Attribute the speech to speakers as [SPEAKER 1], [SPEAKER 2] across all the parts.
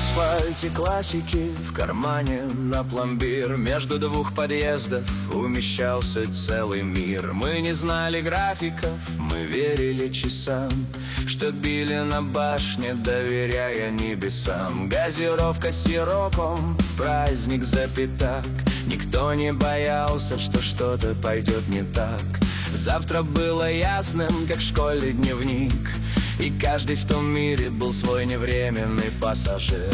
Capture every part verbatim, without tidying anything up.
[SPEAKER 1] асфальте классики, в кармане на пломбир. Между двух подъездов умещался целый мир. Мы не знали графиков, мы верили часам, что били на башне, доверяя небесам. Газировка с сиропом, праздник за пятак. Никто не боялся, что что-то пойдет не так. Завтра было ясным, как школьный дневник, и каждый в том мире был свой невременный пассажир.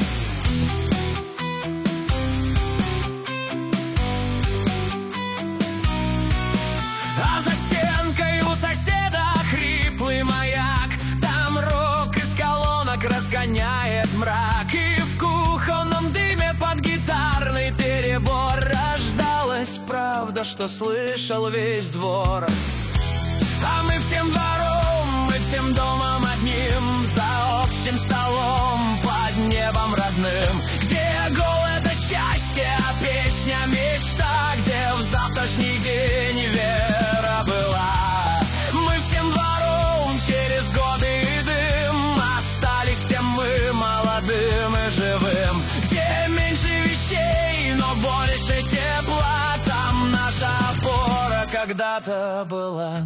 [SPEAKER 1] А за стенкой у соседа хриплый маяк. Там рок из колонок разгоняет мрак, и в кухонном дыме под гитарный перебор рождалась правда, что слышал весь двор. А мы всем двором, мы всем домом одним, за общим столом под небом родным, где гол — это счастье, а песня — мечта, где в завтрашний день вера была. Мы всем двором через годы и дым остались тем мы молодым и живым, где меньше вещей, но больше тепла. Там наша опора когда-то была.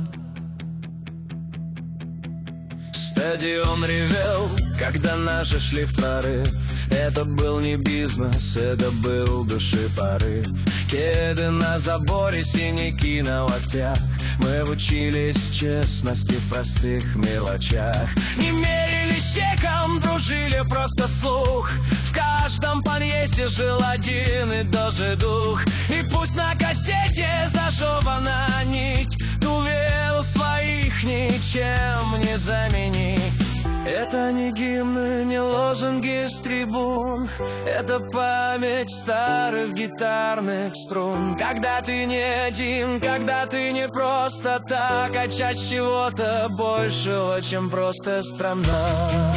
[SPEAKER 1] Стадион ревел, когда наши шли в прорыв. Это был не бизнес, это был душепорыв. Кеды на заборе, синяки на локтях. Мы учились честности в простых мелочах. Не мерили чеком, дружили просто вслух. В каждом подъезде жил один и даже дух. И пусть на кассете зажевана нить, ту веру своих ничем не заменить. Это не гимны, не лозунги с трибун, это память старых гитарных струн. Когда ты не один, когда ты не просто так, а часть чего-то большего, чем просто страна.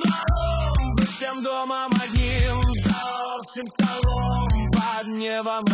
[SPEAKER 1] Всем домом одним, за общим столом под небом